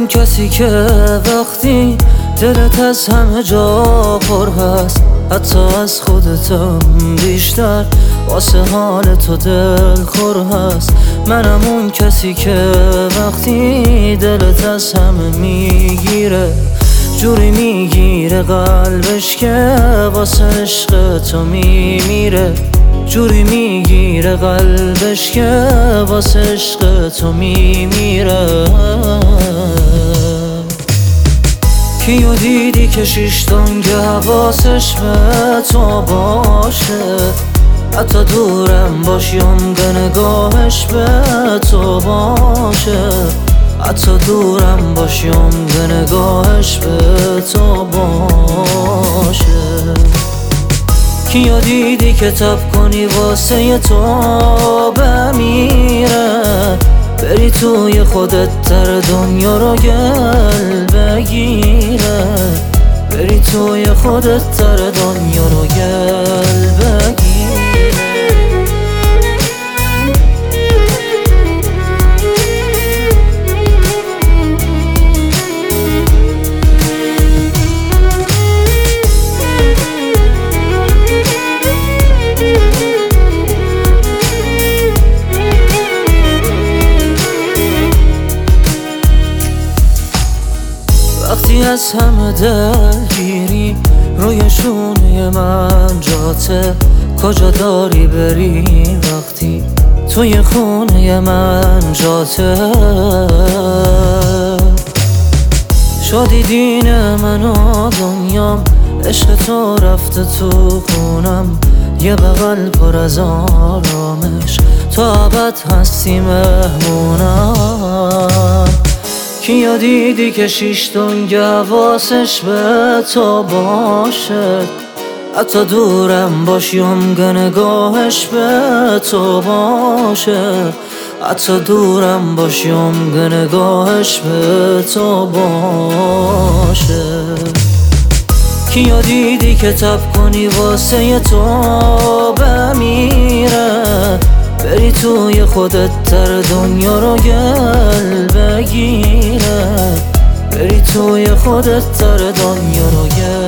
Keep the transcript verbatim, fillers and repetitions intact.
اون کسی که وقتی دلت از همه جا پر هست، حتی از خودتم بیشتر واسه حال تو دل خور هست. منم اون کسی که وقتی دلت از همه میگیره، جوری میگیره قلبش که واسه عشق تو میمیره، جوری میگیره قلبش که واسه عشق تو میمیره. کیو دیدی که شیش تنگ حواسش به تو باشه، حتی دورم باشی عمق نگاهش به تو باشه، حتی دورم باشی عمق نگاهش به تو باشه. کیو دیدی که تب کنی واسه تو بمیره، بری توی خودت تر دنیا رو گل بگیره، بری توی خودت تر دنیا رو گل بگیره. وقتی از همه دلگیری روی شونه من جاته، کجا داری بری وقتی توی خونه من جاته؟ شدی دین من و دنیام، عشق تو رفته تو خونم، یه بغل پر از آرامش، تا ابد هستی مهمونم. کیو دیدی که شیش تنگ حواسش به تو باشه، حتی دورم باشی عمق نگاهش به تو باشه، حتی دورم باشی عمق نگاهش به تو باشه. کیو دیدی که تب کنی واسه تو بمیره، بری توی خودت تر دنیا رو گل بگیره، بری توی خودت تر دنیا رو گل